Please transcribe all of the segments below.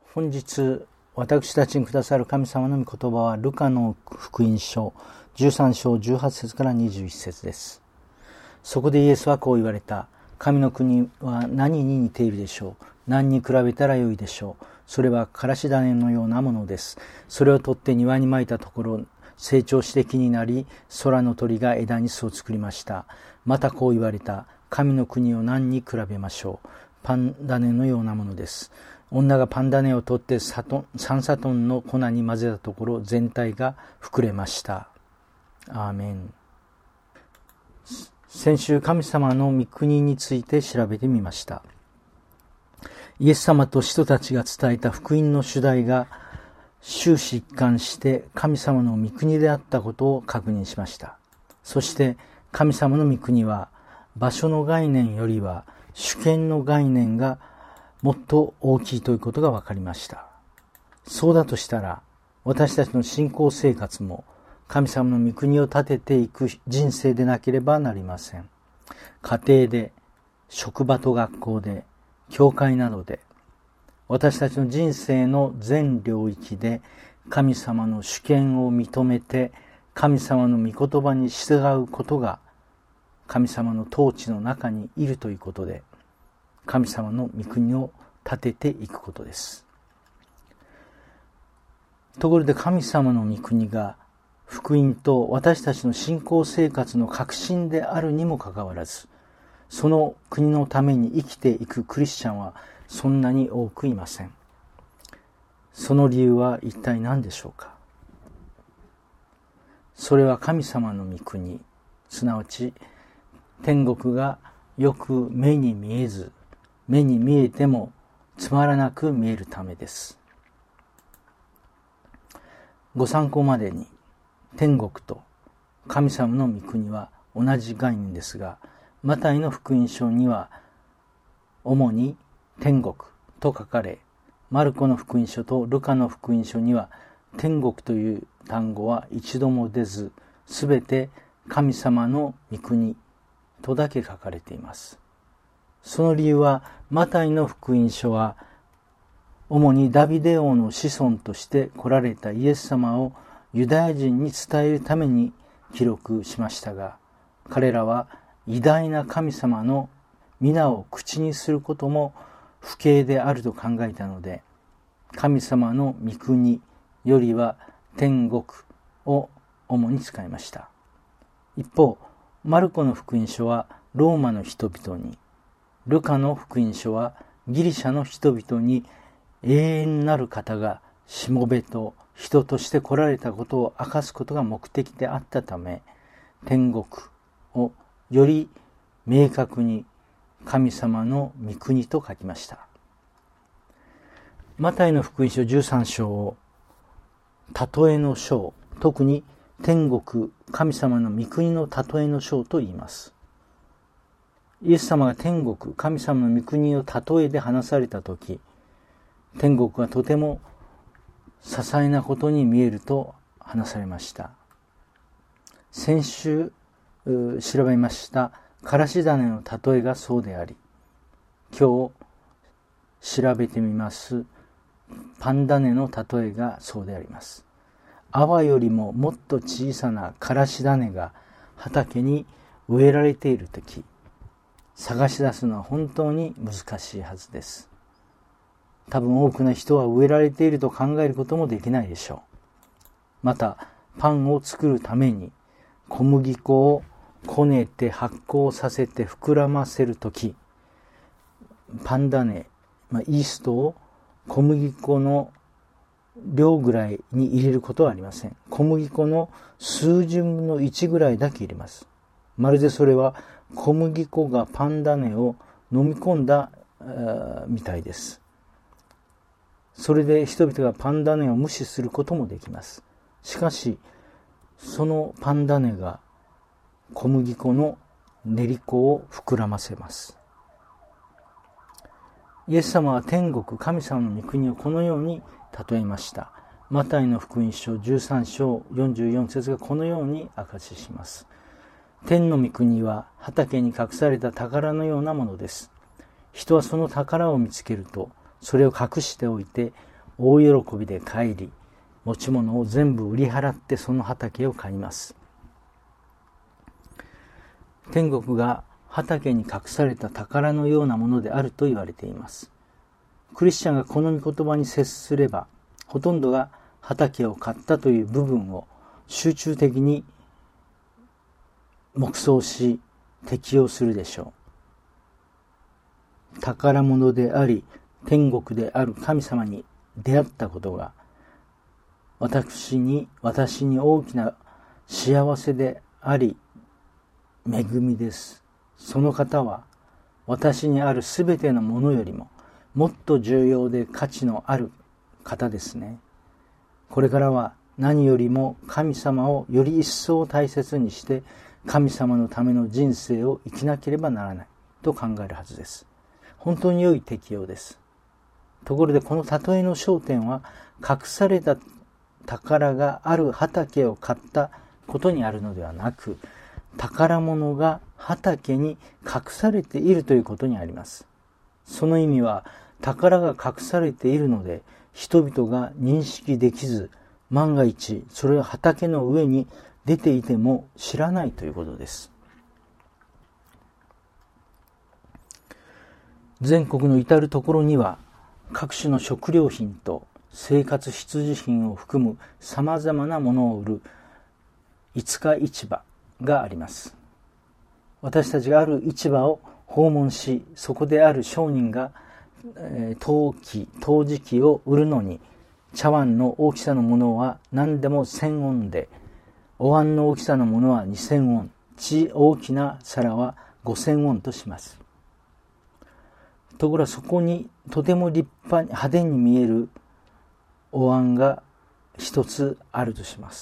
本日私たちにくださる神様の御言葉はルカの福音書13章18節から21節です。そこでイエスはこう言われた。神の国は何に似ているでしょう。何に比べたらよいでしょう。それはからし種のようなものです。それを取って庭にまいたところ、成長して木になり、空の鳥が枝に巣を作りました。またこう言われた。神の国を何に比べましょう。パン種のようなものです。女がパン種を取って3サトンの粉に混ぜたところ、全体が膨れました。アーメン。先週、神様の御国について調べてみました。イエス様と使徒たちが伝えた福音の主題が終始一貫して神様の御国であったことを確認しました。そして神様の御国は場所の概念よりは主権の概念がもっと大きいということが分かりました。そうだとしたら私たちの信仰生活も神様の御国を立てていく人生でなければなりません。家庭で、職場と学校で、教会などで、私たちの人生の全領域で神様の主権を認めて神様の御言葉に従うことが神様の統治の中にいるということで、神様の御国を立てていくことです。ところで神様の御国が福音と私たちの信仰生活の核心であるにもかかわらず、その国のために生きていくクリスチャンはそんなに多くいません。その理由は一体何でしょうか。それは神様の御国、すなわち天国がよく目に見えず、目に見えてもつまらなく見えるためです。ご参考までに、天国と神様の御国は同じ概念ですが、マタイの福音書には主に天国と書かれ、マルコの福音書とルカの福音書には天国という単語は一度も出ず、すべて神様の御国とだけ書かれています。その理由は、マタイの福音書は主にダビデ王の子孫として来られたイエス様をユダヤ人に伝えるために記録しましたが、彼らは偉大な神様の皆を口にすることも不敬であると考えたので、神様の御国よりは天国を主に使いました。一方、マルコの福音書はローマの人々に、ルカの福音書はギリシャの人々に永遠なる方がしもべと人として来られたことを明かすことが目的であったため、天国をより明確に神様の御国と書きました。マタイの福音書13章を例えの章、特に天国、神様の御国の例えの章と言います。イエス様が天国、神様の御国を例えで話されたとき、天国はとても些細なことに見えると話されました。先週調べましたからし種の例えがそうであり、今日調べてみますパン種の例えがそうであります。泡よりももっと小さなからし種が畑に植えられているとき、探し出すのは本当に難しいはずです。多分多くの人は植えられていると考えることもできないでしょう。また、パンを作るために小麦粉をこねて発酵させて膨らませるとき、パン種、イーストを小麦粉の量ぐらいに入れることはありません。小麦粉の数十分の1ぐらいだけ入れます。まるでそれは小麦粉がパン種を飲み込んだみたいです。それで人々がパン種を無視することもできます。しかし、そのパン種が小麦粉の練り粉を膨らませます。イエス様は天国、神様の御国をこのように例えました。マタイの福音書13章44節がこのように証しします。天の御国は畑に隠された宝のようなものです。人はその宝を見つけると、それを隠しておいて大喜びで帰り、持ち物を全部売り払ってその畑を買います。天国が畑に隠された宝のようなものであると言われています。クリスチャンがこの御言葉に接すれば、ほとんどが畑を買ったという部分を集中的に黙想し適用するでしょう。宝物であり天国である神様に出会ったことが私に大きな幸せであり恵みです。その方は私にあるすべてのものよりももっと重要で価値のある方ですね。これからは何よりも神様をより一層大切にして神様のための人生を生きなければならないと考えるはずです。本当に良い適用です。ところでこの例えの焦点は隠された宝がある畑を買ったことにあるのではなく、宝物が畑に隠されているということにあります。その意味は宝が隠されているので人々が認識できず、万が一それは畑の上に出ていても知らないということです。全国の至るところには各種の食料品と生活必需品を含むさまざまなものを売る五日市場があります。私たちがある市場を訪問し、そこである商人が陶磁器を売るのに、茶碗の大きさのものは何でも1000ウォンで、お椀の大きさのものは2000ウォン、大きな皿は5000ウォンとします。ところがそこにとても立派に派手に見えるお椀が一つあるとします。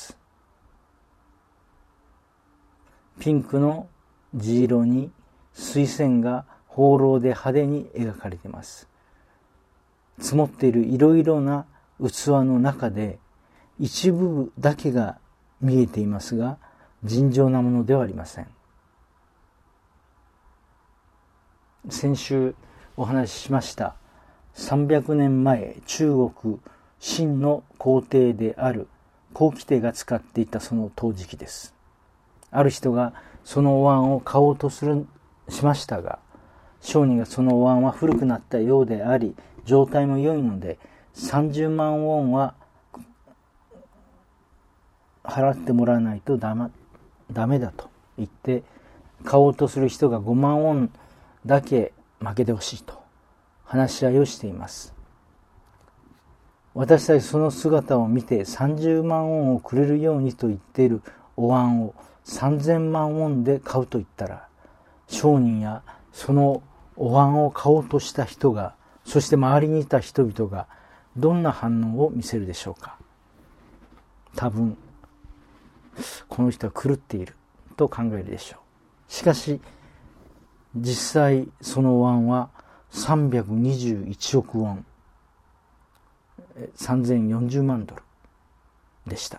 ピンクの地色に水仙が放浪で派手に描かれています。積もっているいろいろな器の中で一部だけが見えていますが、尋常なものではありません。先週お話ししました300年前中国秦の皇帝である皇輝帝が使っていたその陶磁器です。ある人がそのお椀を買おうとしましたが、商人がそのお椀は古くなったようであり状態も良いので30万ウォンは払ってもらわないとダメだと言って買おうとする人が5万ウォンだけ負けてほしいと話し合いをしています。私たちその姿を見て30万ウォンをくれるようにと言っているお椀を3000万ウォンで買うと言ったら、商人やそのお椀を買おうとした人が、そして周りにいた人々がどんな反応を見せるでしょうか。多分この人は狂っていると考えるでしょう。しかし実際そのお椀は321億ウォン、3040万ドルでした。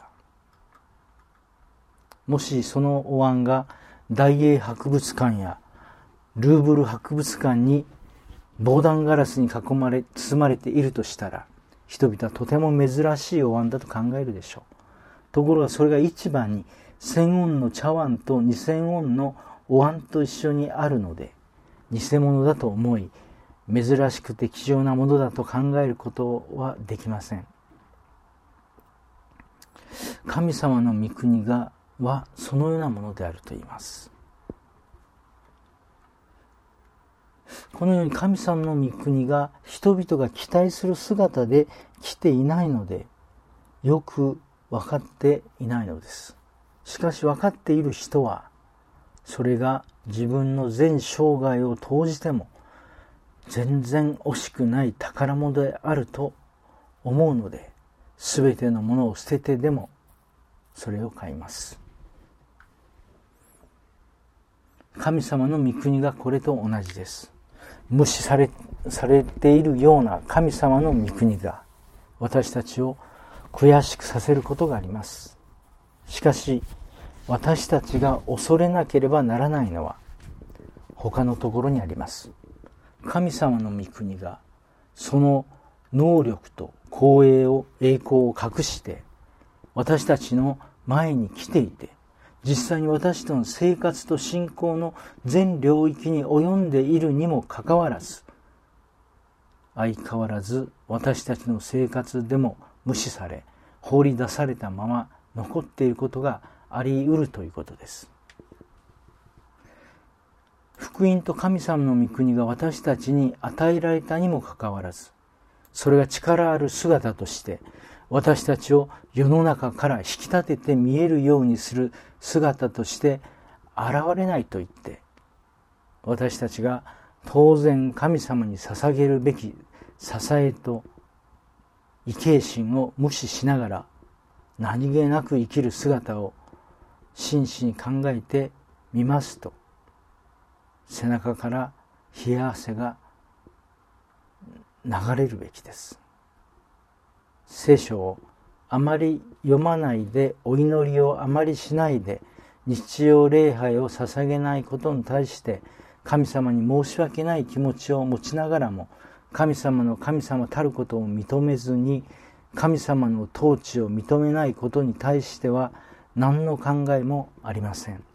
もしそのお椀が大英博物館やルーブル博物館に防弾ガラスに包まれているとしたら、人々はとても珍しいお椀だと考えるでしょう。ところがそれが市場に1000ウォンの茶碗と2000ウォンのお椀と一緒にあるので、偽物だと思い、珍しくて貴重なものだと考えることはできません。神様の御国はそのようなものであると言います。このように神様の御国が人々が期待する姿で来ていないので、よく分かっていないのです。しかし分かっている人は、それが自分の全生涯を投じても全然惜しくない宝物であると思うので、すべてのものを捨ててでもそれを買います。神様の御国がこれと同じです。無視されているような神様の御国が私たちを悔しくさせることがあります。しかし私たちが恐れなければならないのは他のところにあります。神様の御国がその能力と栄光を隠して私たちの前に来ていて、実際に私との生活と信仰の全領域に及んでいるにもかかわらず、相変わらず私たちの生活でも無視され、放り出されたまま残っていることがあり得るということです。福音と神様の御国が私たちに与えられたにもかかわらず、それが力ある姿として私たちを世の中から引き立てて見えるようにする姿として現れないと言って、私たちが当然神様に捧げるべき支えと畏敬心を無視しながら何気なく生きる姿を真摯に考えてみますと、背中から冷や汗が流れるべきです。聖書をあまり読まないで、お祈りをあまりしないで、日曜礼拝を捧げないことに対して神様に申し訳ない気持ちを持ちながらも、神様の神様たることを認めずに神様の統治を認めないことに対しては何の考えもありません。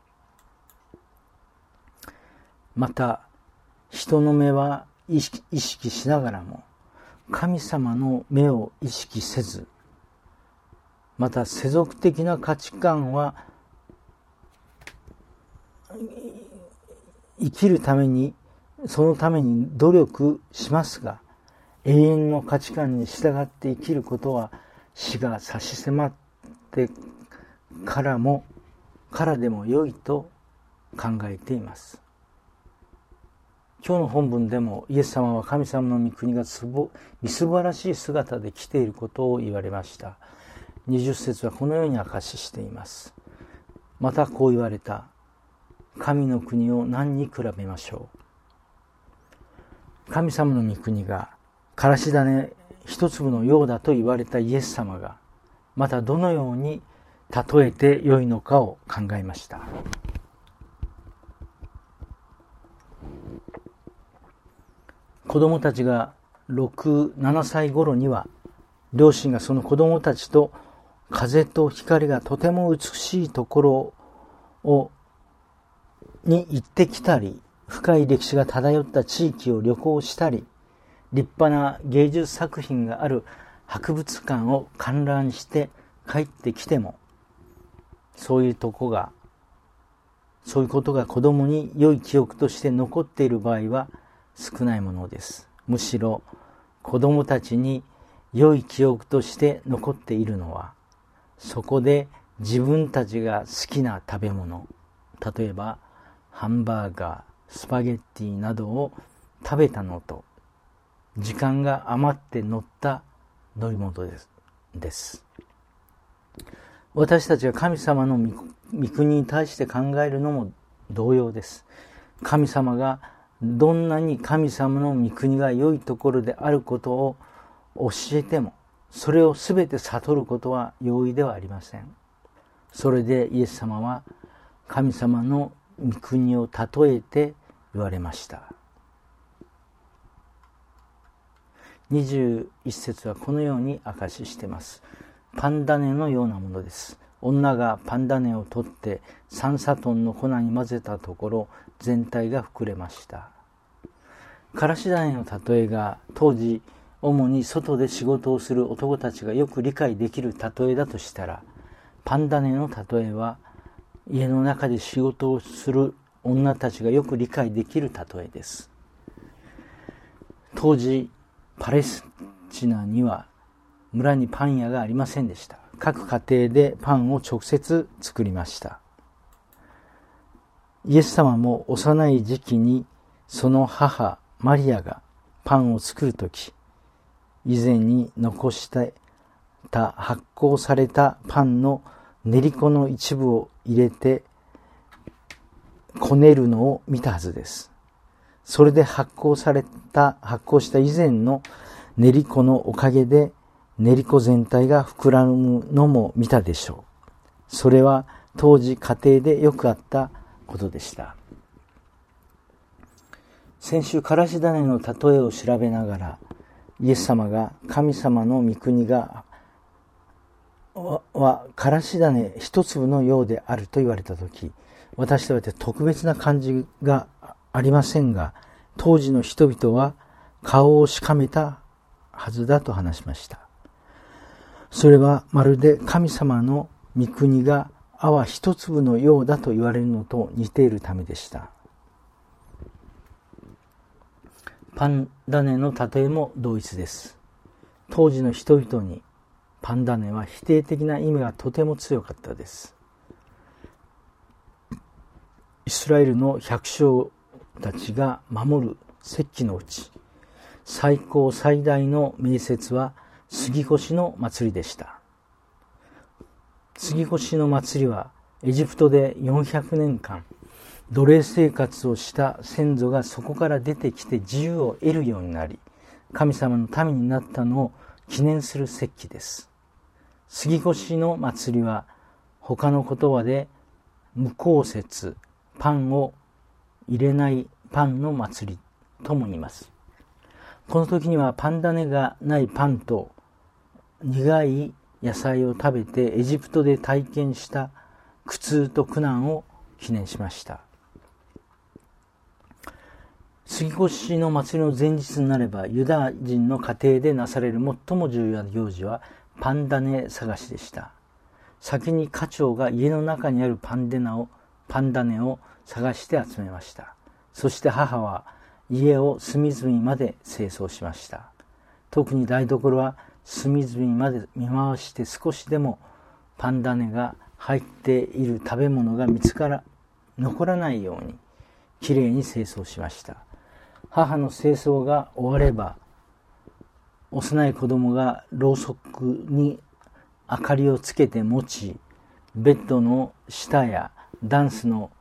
また人の目は意識しながらも神様の目を意識せず、また世俗的な価値観は生きるためにそのために努力しますが、永遠の価値観に従って生きることは死が差し迫ってからでも良いと考えています。今日の本文でもイエス様は神様の御国がみすぼらしい姿で来ていることを言われました。20節はこのように証ししています。またこう言われた。神の国を何に比べましょう。神様の御国がからし種一粒のようだと言われたイエス様が、またどのように例えてよいのかを考えました。子供たちが6、7歳頃には、両親がその子供たちと風と光がとても美しいところに行ってきたり、深い歴史が漂った地域を旅行したり、立派な芸術作品がある博物館を観覧して帰ってきても、そういうことが子供に良い記憶として残っている場合は少ないものです。むしろ子供たちに良い記憶として残っているのは、そこで自分たちが好きな食べ物、例えばハンバーガー、スパゲッティなどを食べたのと、時間が余って乗った乗り物です。私たちが神様の御国に対して考えるのも同様です。神様がどんなに神様の御国が良いところであることを教えても、それをすべて悟ることは容易ではありません。それでイエス様は神様の御国を例えて言われました。21節はこのように証ししています。パン種のようなものです。女がパン種を取って3サトンの粉に混ぜたところ、全体が膨れました。からし種の例えが当時主に外で仕事をする男たちがよく理解できる例えだとしたら、パン種の例えは家の中で仕事をする女たちがよく理解できる例えです。当時パレスチナには村にパン屋がありませんでした。各家庭でパンを直接作りました。イエス様も幼い時期にその母マリアがパンを作るとき、以前に残してた発酵されたパンの練り粉の一部を入れてこねるのを見たはずです。それで発酵した以前の練り粉のおかげで練り粉全体が膨らむのも見たでしょう。それは当時家庭でよくあったことでした。先週からし種の例えを調べながら、 イエス様が神様の御国はからし種一粒のようであると言われたとき、私とは特別な感じがありませんが、当時の人々は顔をしかめたはずだと話しました。それはまるで神様の御国が泡一粒のようだと言われるのと似ているためでした。パン種の例えも同一です。当時の人々にパン種は否定的な意味がとても強かったです。イスラエルの百姓たちが守る節期のうち、最高最大の名節は杉越の祭りでした。杉越の祭りはエジプトで400年間奴隷生活をした先祖がそこから出てきて自由を得るようになり、神様の民になったのを記念する節期です。杉越の祭りは他の言葉で無酵節、パンを入れないパンの祭りとも言います。この時にはパン種がないパンと苦い野菜を食べてエジプトで体験した苦痛と苦難を記念しました。杉越の祭りの前日になれば、ユダヤ人の家庭でなされる最も重要な行事はパン種探しでした。先に家長が家の中にあるパン種を探して集めました。そして母は家を隅々まで清掃しました。特に台所は隅々まで見回して、少しでもパン種が入っている食べ物が残らないようにきれいに清掃しました。母の清掃が終われば、幼い子供がろうそくに明かりをつけて持ち、ベッドの下やタンスの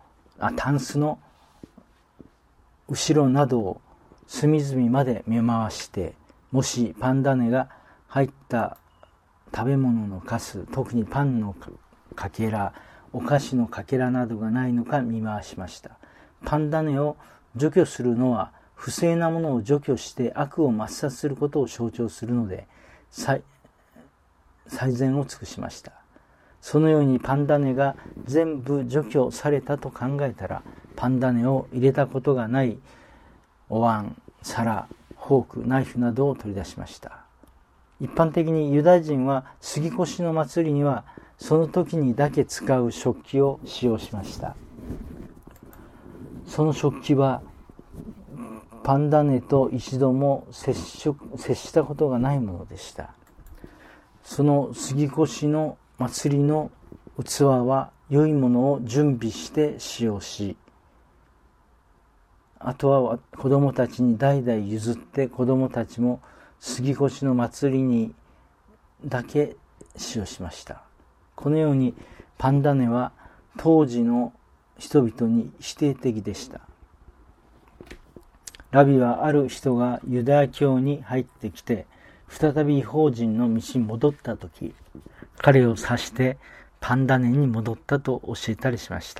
後ろなどを隅々まで見回して、もしパン種が入った食べ物のカス、特にパンのかけら、お菓子のかけらなどがないのか見回しました。パン種を除去するのは不正なものを除去して悪を抹殺することを象徴するので、最善を尽くしました。そのようにパン種が全部除去されたと考えたら、パン種を入れたことがないお椀、皿、フォーク、ナイフなどを取り出しました。一般的にユダヤ人は杉越の祭りにはその時にだけ使う食器を使用しました。その食器はパン種と一度も接したことがないものでした。その杉越の祭りの器は良いものを準備して使用し、あとは子供たちに代々譲って、子供たちも杉越の祭りにだけ使用しました。このようにパン種は当時の人々に否定的でした。ラビはある人がユダヤ教に入ってきて、再び違法人の道に戻ったとき、彼を指してパン種に戻ったと教えたりしました。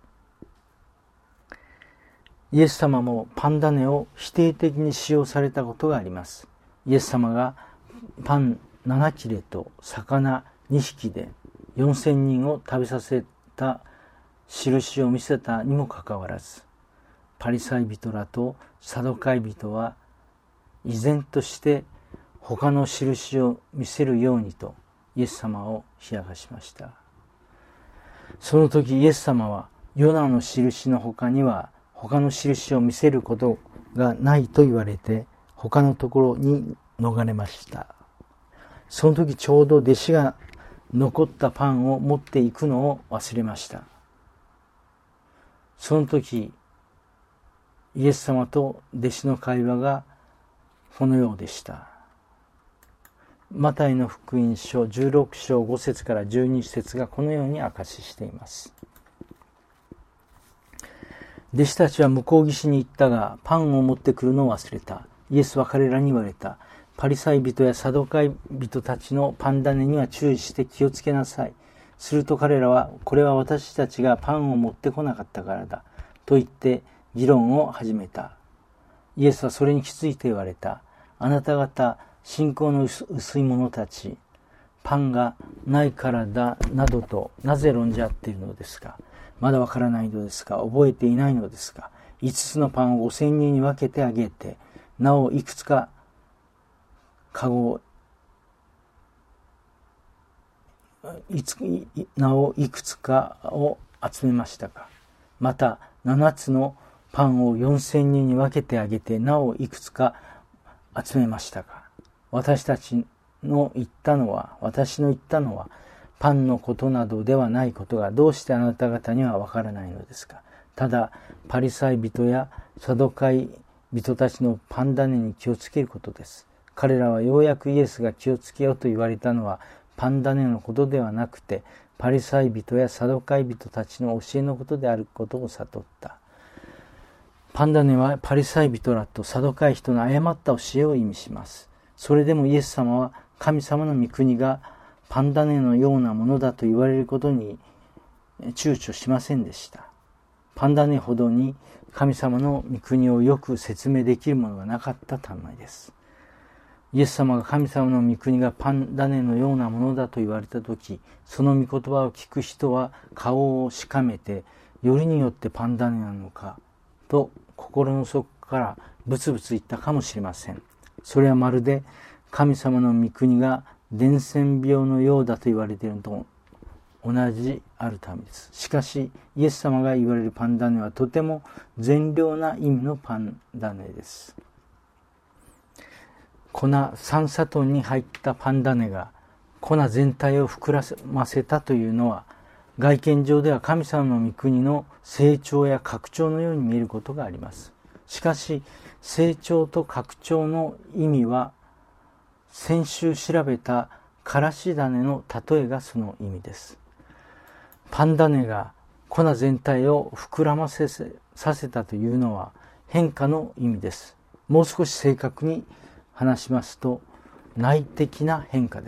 イエス様もパン種を否定的に使用されたことがあります。イエス様がパン7切れと魚2匹で4000人を食べさせた印を見せたにもかかわらず、パリサイ人らとサドカイ人は依然として他の印を見せるようにとイエス様を冷やかしました。その時イエス様はヨナの印の他には他の印を見せることがないと言われて、他のところに逃れました。その時ちょうど弟子が残ったパンを持っていくのを忘れました。その時イエス様と弟子の会話がこのようでした。マタイの福音書16章5節から12節がこのように証ししています。弟子たちは向こう岸に行ったが、パンを持ってくるのを忘れた。イエスは彼らに言われた。パリサイ人やサドカイ人たちのパン種には注意して気をつけなさい。すると彼らは、これは私たちがパンを持ってこなかったからだと言って議論を始めた。イエスはそれに気づいて言われた。 あなた方信仰の薄い者たち、パンがないからだなどとなぜ論じ合っているのですか。まだわからないのですか。覚えていないのですか。5つのパンを5000人に分けてあげて、なおいくつかかごなおいくつかを集めましたか。また7つのパンを4000人に分けてあげて、なおいくつか集めましたか。私の言ったのは、パンのことなどではないことが、どうしてあなた方にはわからないのですか。ただ、パリサイ人やサドカイ人たちのパン種に気をつけることです。彼らはようやくイエスが気をつけようと言われたのは、パン種のことではなくて、パリサイ人やサドカイ人たちの教えのことであることを悟った。パン種はパリサイ人らとサドカイ人の誤った教えを意味します。それでもイエス様は神様の御国がパン種のようなものだと言われることに躊躇しませんでした。パン種ほどに神様の御国をよく説明できるものがなかったためです。イエス様が神様の御国がパン種のようなものだと言われたとき、その御言葉を聞く人は顔をしかめて、よりによってパン種なのかと心の底からブツブツ言ったかもしれません。それはまるで神様の御国が伝染病のようだと言われているのと同じあるためです。しかしイエス様が言われるパン種はとても善良な意味のパン種です。粉3砂糖に入ったパン種が粉全体を膨らませたというのは、外見上では神様の御国の成長や拡張のように見えることがあります。しかし成長と拡張の意味は、先週調べたからし種の例えがその意味です。パン種が粉全体を膨らまさせたというのは変化の意味です。もう少し正確に話しますと、内的な変化です。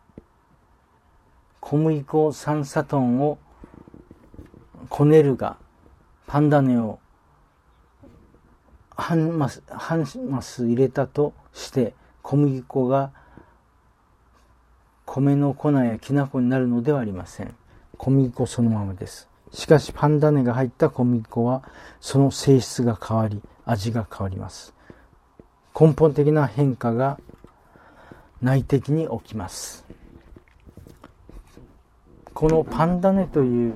小麦粉3砂糖をこねるが、パン種を半マス入れたとして、小麦粉が米の粉やきな粉になるのではありません。小麦粉そのままです。しかしパン種が入った小麦粉は、その性質が変わり、味が変わります。根本的な変化が内的に起きます。このパン種という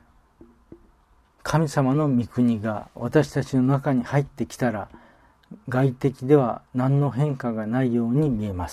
神様の御国が私たちの中に入ってきたら、外的では何の変化がないように見えます。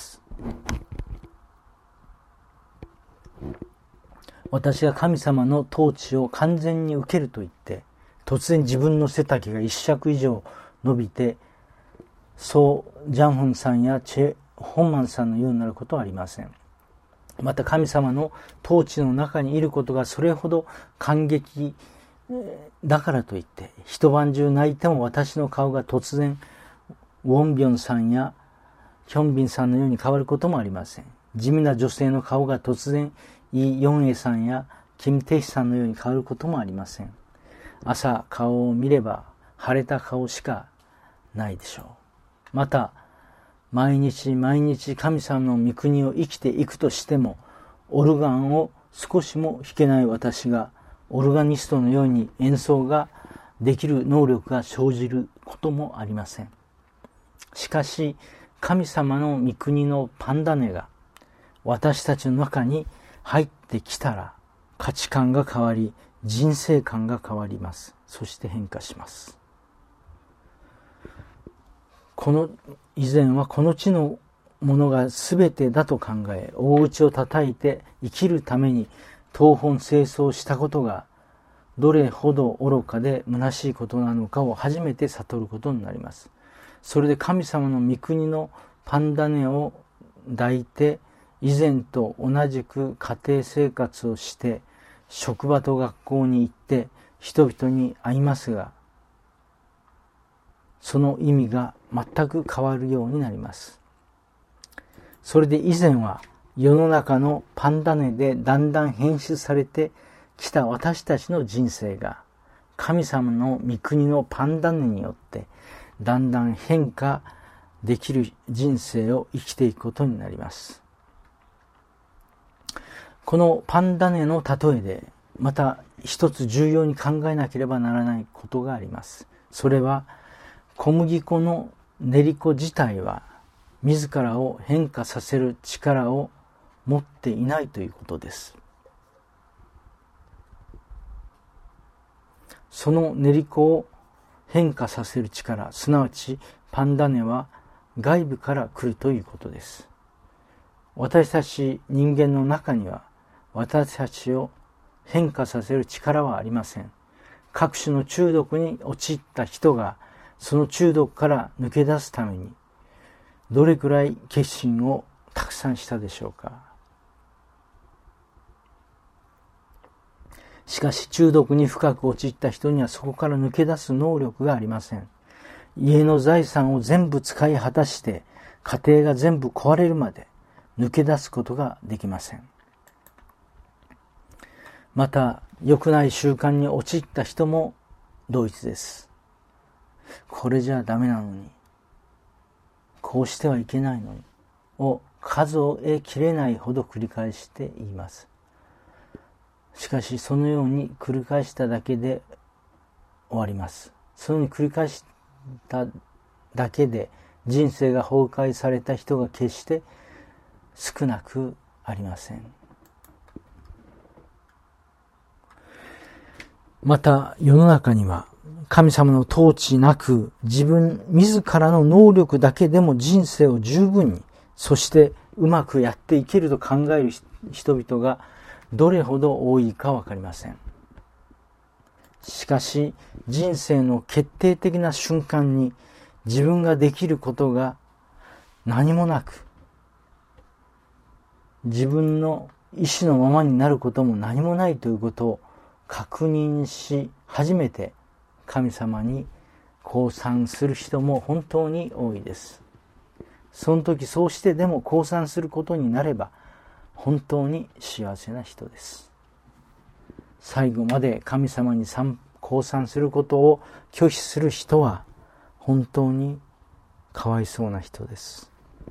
私が神様の統治を完全に受けると言って、突然自分の背丈が1尺以上伸びて、ソー・ジャンフンさんやチェ・ホンマンさんのようになることはありません。また神様の統治の中にいることがそれほど感激だからといって、一晩中泣いても私の顔が突然ウォンビョンさんやヒョンビンさんのように変わることもありません。地味な女性の顔が突然イ・ヨンエさんやキム・テヒさんのように変わることもありません。朝顔を見れば腫れた顔しかないでしょう。また毎日毎日神様の御国を生きていくとしても、オルガンを少しも弾けない私がオルガニストのように演奏ができる能力が生じることもありません。しかし神様の御国のパン種が私たちの中に入ってきたら、価値観が変わり、人生観が変わります。そして変化します。以前はこの地のものが全てだと考え、大口を叩いて生きるために東奔西走したことがどれほど愚かで虚しいことなのかを初めて悟ることになります。それで神様の御国のパン種を抱いて、以前と同じく家庭生活をして、職場と学校に行って人々に会いますが、その意味が全く変わるようになります。それで以前は世の中のパン種でだんだん変質されてきた私たちの人生が、神様の御国のパン種によってだんだん変化できる人生を生きていくことになります。このパンダネの例えでまた一つ重要に考えなければならないことがあります。それは小麦粉の練り粉自体は自らを変化させる力を持っていないということです。その練り粉を変化させる力、すなわちパンダネは外部から来るということです。私たち人間の中には私たちを変化させる力はありません。各種の中毒に陥った人がその中毒から抜け出すためにどれくらい決心をたくさんしたでしょうか。しかし中毒に深く陥った人にはそこから抜け出す能力がありません。家の財産を全部使い果たして家庭が全部壊れるまで抜け出すことができません。また良くない習慣に陥った人も同一です。これじゃダメなのに、こうしてはいけないのにを数えきれないほど繰り返して言います。しかしそのように繰り返しただけで終わります。そのように繰り返しただけで人生が崩壊された人が決して少なくありません。また世の中には神様の統治なく自らの能力だけでも人生を十分に、そしてうまくやっていけると考える人々がどれほど多いかわかりません。しかし人生の決定的な瞬間に自分ができることが何もなく、自分の意志のままになることも何もないということを確認し初めて神様に降参する人も本当に多いです。その時そうしてでも降参することになれば本当に幸せな人です。最後まで神様に降参することを拒否する人は本当にかわいそうな人です。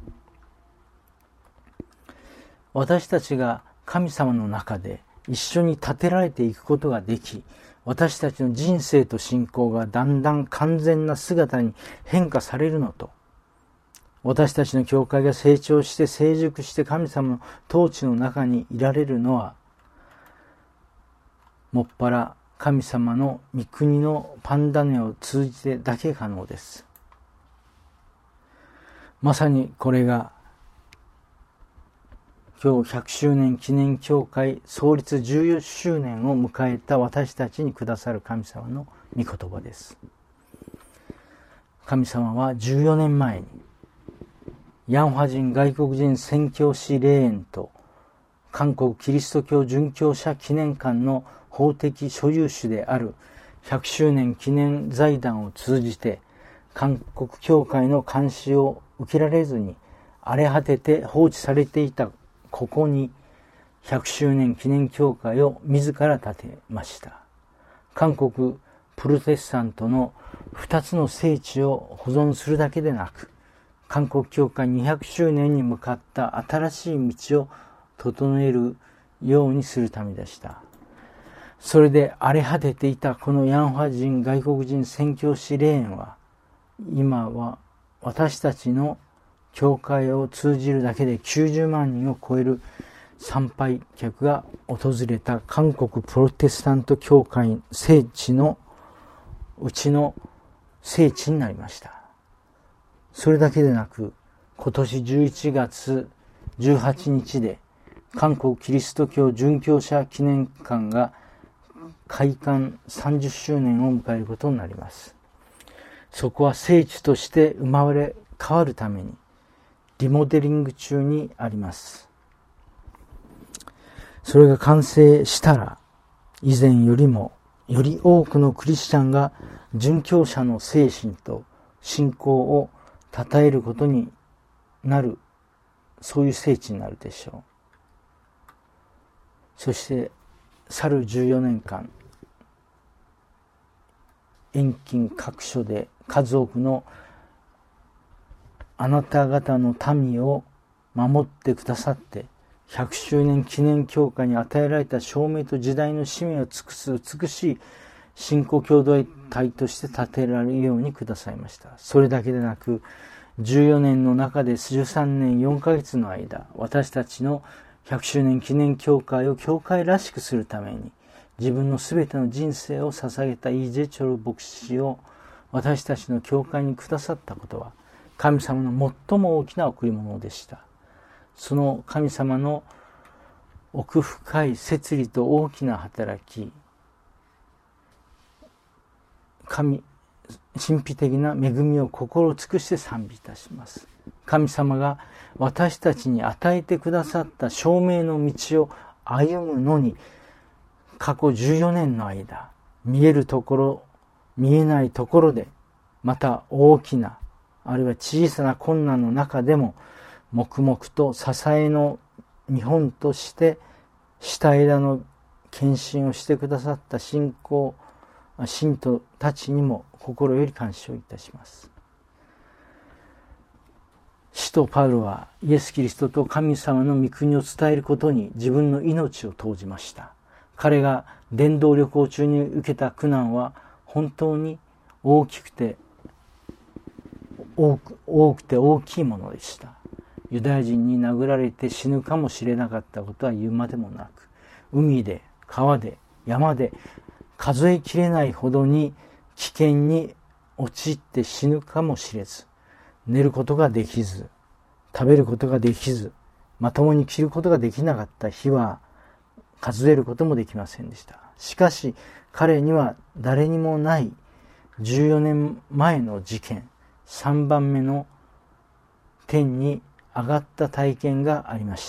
私たちが神様の中で一緒に立てられていくことができ、私たちの人生と信仰がだんだん完全な姿に変化されるのと、私たちの教会が成長して成熟して神様の統治の中にいられるのは、もっぱら神様の御国のパンダネを通じてだけ可能です。まさにこれが今日100周年記念教会創立14周年を迎えた私たちにくださる神様の御言葉です。神様は14年前にヤンファ人外国人宣教師霊園と韓国キリスト教殉教者記念館の法的所有主である100周年記念財団を通じて韓国教会の監視を受けられずに荒れ果てて放置されていたここに100周年記念教会を自ら建てました。韓国プロテスタントの2つの聖地を保存するだけでなく、韓国教会200周年に向かった新しい道を整えるようにするためでした。それで荒れ果てていたこのヤンファ人外国人宣教師霊園は、今は私たちの教会を通じるだけで90万人を超える参拝客が訪れた韓国プロテスタント教会聖地のうちの聖地になりました。それだけでなく、今年11月18日で韓国キリスト教殉教者記念館が開館30周年を迎えることになります。そこは聖地として生まれ変わるためにリモデリング中にあります。それが完成したら、以前よりもより多くのクリスチャンが殉教者の精神と信仰を称えることになる、そういう聖地になるでしょう。そして去る14年間、遠近各所で数多くのあなた方の民を守ってくださって、100周年記念教会に与えられた証明と時代の使命を尽くす美しい信仰共同体として立てられるようにくださいました。それだけでなく、14年の中で13年4ヶ月の間、私たちの100周年記念教会を教会らしくするために、自分のすべての人生を捧げたイ・ジェチョル牧師を私たちの教会にくださったことは、神様の最も大きな贈り物でした。その神様の奥深い摂理と大きな働き、神秘的な恵みを心を尽くして賛美いたします。神様が私たちに与えてくださった証明の道を歩むのに、過去14年の間、見えるところ、見えないところで、また大きな、あるいは小さな困難の中でも、黙々と支えの見本として、下枝の献身をしてくださった信徒たちにも心より感謝をいたします。使徒パウロはイエス・キリストと神様の御国を伝えることに自分の命を投じました。彼が伝道旅行中に受けた苦難は本当に大きく大きいものでした。ユダヤ人に殴られて死ぬかもしれなかったことは言うまでもなく、海で川で山で数えきれないほどに危険に陥って死ぬかもしれず、寝ることができず、食べることができず、まともに着ることができなかった日は数えることもできませんでした。しかし彼には誰にもない14年前の事件、3番目の天に上がった体験がありました。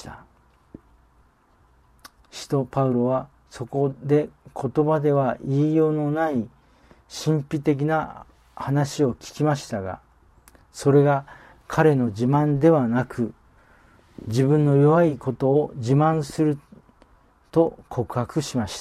使徒パウロはそこで言葉では言いようのない神秘的な話を聞きましたが、それが彼の自慢ではなく、自分の弱いことを自慢すると告白しました。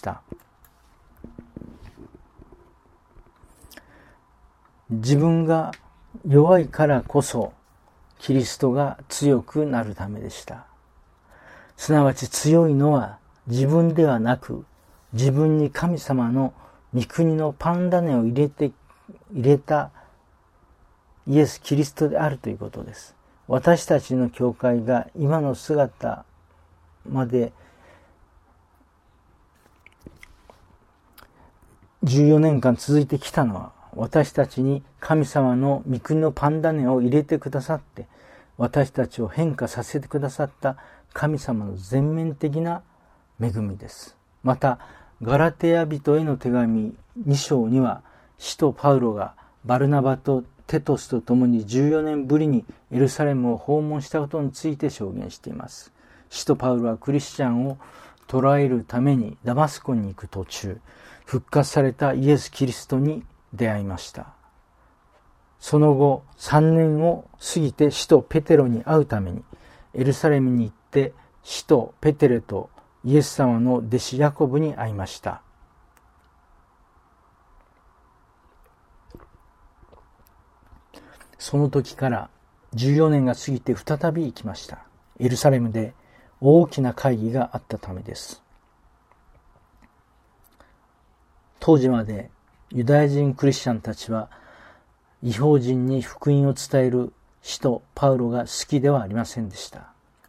自分が弱いからこそキリストが強くなるためでした。すなわち強いのは自分ではなく、自分に神様の御国のパン種を入れたイエス・キリストであるということです。私たちの教会が今の姿まで14年間続いてきたのは、私たちに神様の御国のパン種を入れてくださって、私たちを変化させてくださった神様の全面的な恵みです。また、ガラテヤ人への手紙2章には、使徒パウロがバルナバとテトスと共に14年ぶりにエルサレムを訪問したことについて証言しています。使徒パウロはクリスチャンを捕らえるためにダマスコに行く途中、復活されたイエス・キリストに出会いました。その後3年を過ぎて使徒ペテロに会うためにエルサレムに行って、使徒ペテレとイエス様の弟子ヤコブに会いました。その時から14年が過ぎて再び行きました。エルサレムで大きな会議があったためです。当時までユダヤ人クリスチャンたちは異邦人に福音を伝える使徒パウロが好きではありませんでした。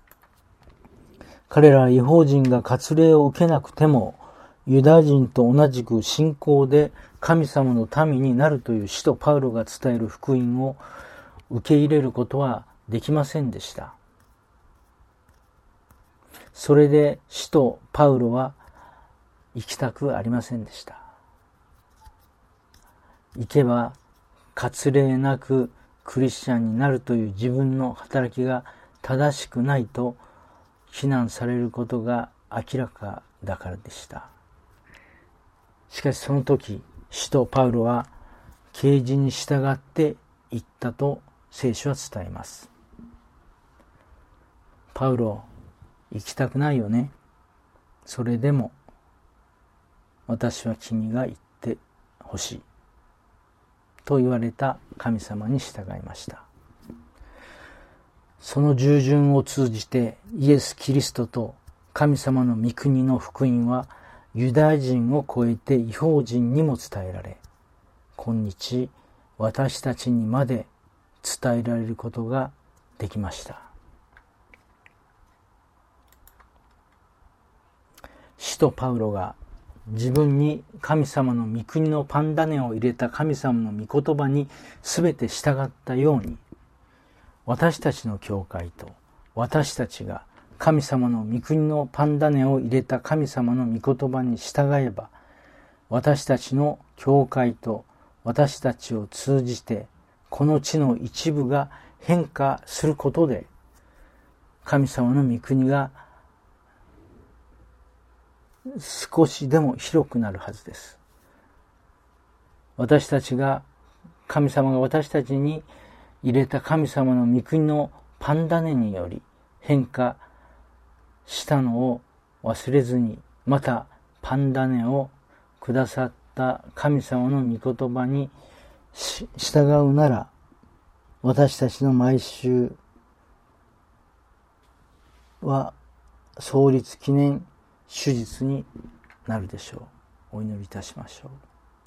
彼らは異邦人が割礼を受けなくてもユダヤ人と同じく信仰で神様の民になるという使徒パウロが伝える福音を受け入れることはできませんでした。それで使徒パウロは行きたくありませんでした。行けば割礼なくクリスチャンになるという自分の働きが正しくないと非難されることが明らかだからでした。しかしその時、使徒パウロは啓示に従って言ったと聖書は伝えます。パウロ、行きたくないよね。それでも私は君が行ってほしいと言われた神様に従いました。 その従順を通じてイエス・キリストと神様の御国の福音はユダヤ人を超えて異邦人にも伝えられ、今日私たちにまで伝えられることができました。使徒パウロが自分に神様の御国のパン種を入れた神様の御言葉にすべて従ったように、私たちの教会と私たちが神様の御国のパン種を入れた神様の御言葉に従えば、私たちの教会と私たちを通じてこの地の一部が変化することで、神様の御国が少しでも広くなるはずです。私たちが、神様が私たちに入れた神様の御国のパン種により変化したのを忘れずに、またパン種をくださった神様の御言葉に従うなら、私たちの毎週は創立記念手術になるでしょう。お祈りいたしましょう。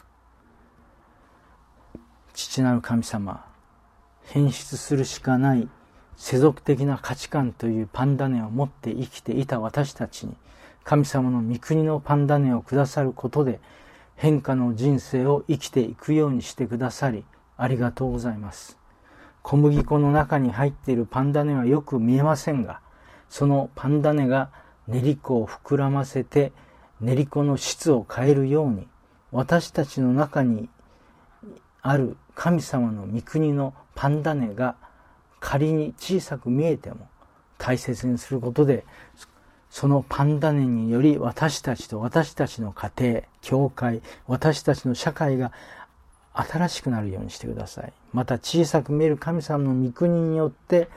父なる神様、変質するしかない世俗的な価値観というパン種を持って生きていた私たちに、神様の御国のパン種をくださることで変化の人生を生きていくようにしてくださり、ありがとうございます。小麦粉の中に入っているパン種はよく見えませんが、そのパン種が練り粉を膨らませて練り粉の質を変えるように、私たちの中にある神様の御国のパン種が仮に小さく見えても大切にすることで、そのパン種により私たちと私たちの家庭、教会、私たちの社会が新しくなるようにしてください。また小さく見える神様の御国によって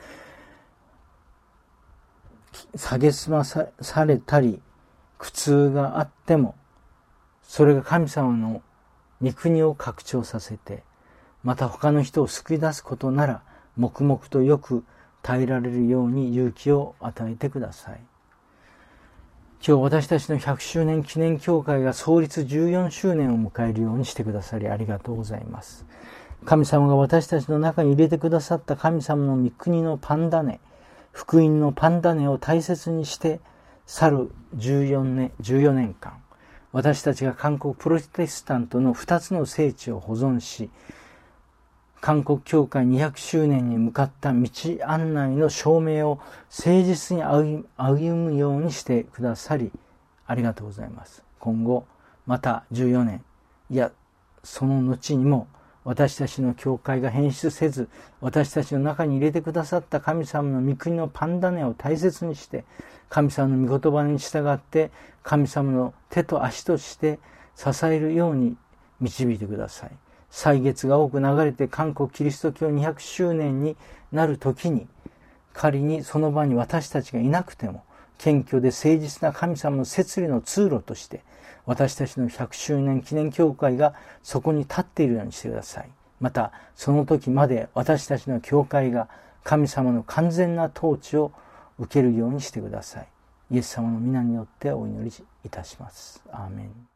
蔑されたり苦痛があっても、それが神様の御国を拡張させて、また他の人を救い出すことなら黙々とよく耐えられるように勇気を与えてください。今日私たちの100周年記念教会が創立14周年を迎えるようにしてくださり、ありがとうございます。神様が私たちの中に入れてくださった神様の御国のパン種、福音のパン種を大切にして去る14年間、私たちが韓国プロテスタントの2つの聖地を保存し、韓国教会200周年に向かった道案内の証明を誠実に歩むようにしてくださり、ありがとうございます。今後また14年、いやその後にも私たちの教会が変質せず、私たちの中に入れてくださった神様の御国のパン種を大切にして、神様の御言葉に従って神様の手と足として支えるように導いてください。歳月が多く流れて韓国キリスト教200周年になる時に、仮にその場に私たちがいなくても、謙虚で誠実な神様の摂理の通路として、私たちの100周年記念教会がそこに立っているようにしてください。またその時まで私たちの教会が神様の完全な統治を受けるようにしてください。イエス様の皆によってお祈りいたします。アーメン。